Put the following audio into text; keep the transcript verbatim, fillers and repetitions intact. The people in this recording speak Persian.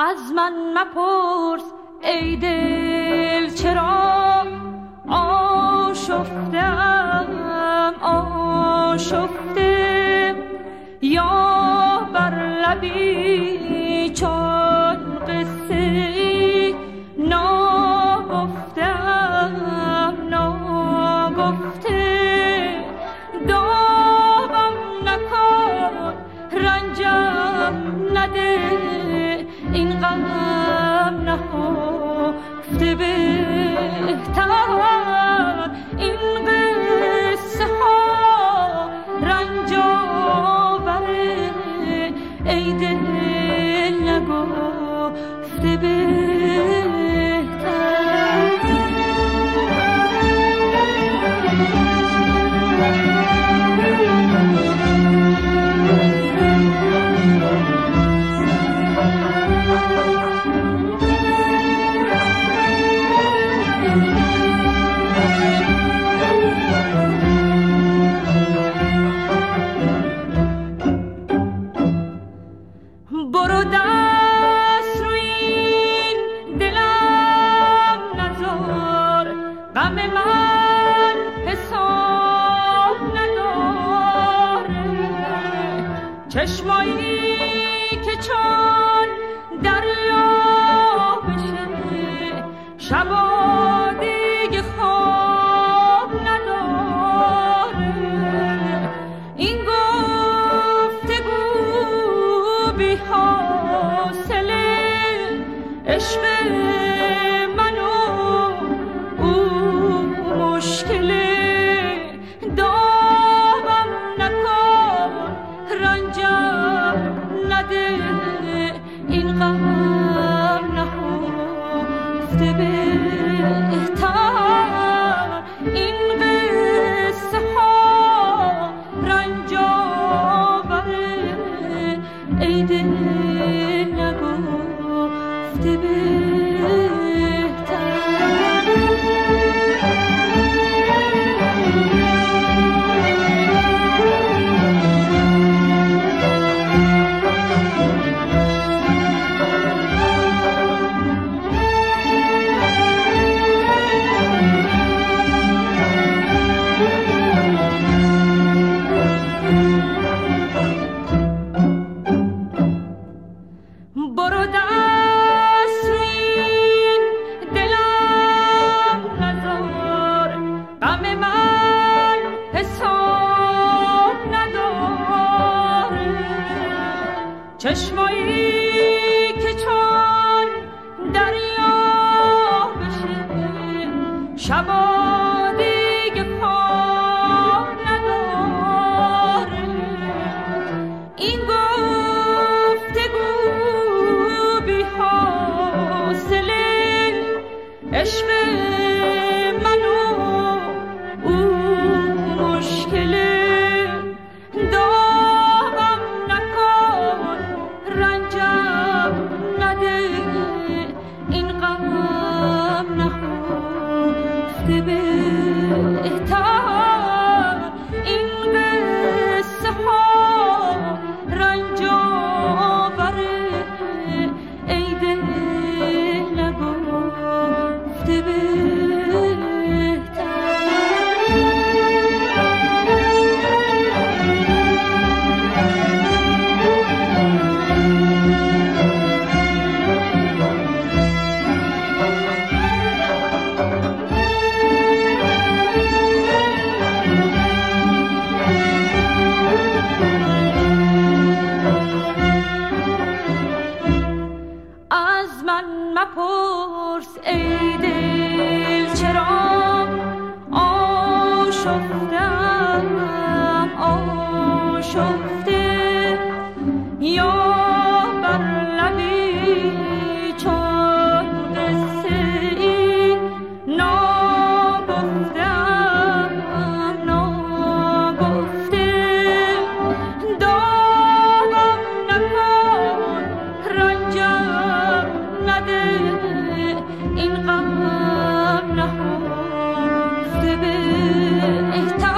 از من مپرس ای دل چرا آشفتم آشفته، یا بر لبی چون قصه ای ناگفتم ناگفته. داغم نکن رنجم نده، این غم نهفته بهتر. این قصه ها رنج آوره ای دل نگفته بهتر. برو دست روی این دلم نذار، غم من حساب نداره. چشمایی که چون دریا بشه، شبا دیگه خواب نداره. این گفتگو بی حاصله، عشق من و او مشکله. داغم نکن رنجم نده، این غم نهفته بهتر. این قصه ها رنج آوره ای دل نگفته بهتر. برو دست روی این دلم نذار، غم من حساب نداره. چشمایی که چون دریا بشه، شبا دیگه خواب نداره. این عشق من و او مشکله. داغم نکن رنجم نده، این غم نهفته بهتر. این قصه ها رنج آوره ای دل نگفته بهتر. از من مپرس ای دل چرا آشفتم آشفته، یا بر لبی چون قصه ای ناگفتم ناگفته. داغم نکن رنجم نده، این غم نهفته بهتر.